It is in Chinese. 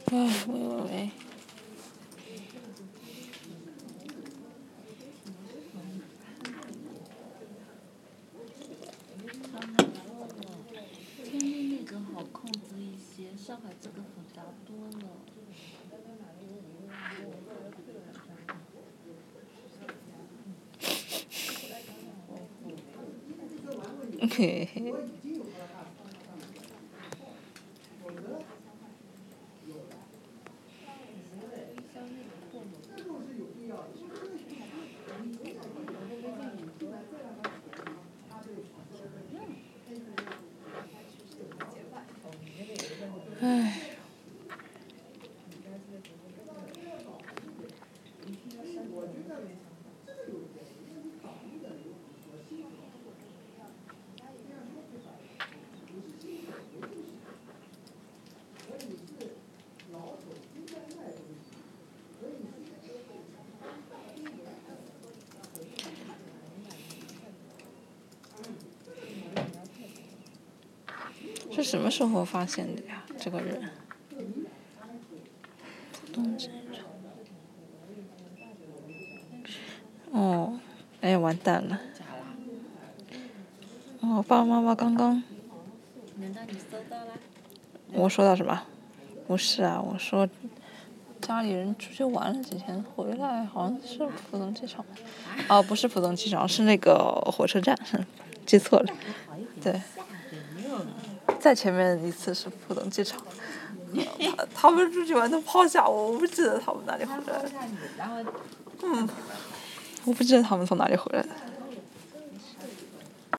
喂。 天津那个好控制一些，上海这个复杂多了。 嘿嘿。唉。是什么时候发现的呀？这个人。哦，哎呀，完蛋了。哦，爸爸妈妈刚刚。 难道你收到了？ 我收到什么？不是啊，我说家里人出去玩了几天，回来好像是浦东机场。哦，不是浦东机场，是那个火车站，记错了。对。再前面一次是浦东机场。他们出去玩都抛下我，我不记得他们哪里回来的。我不记得他们从哪里回来的。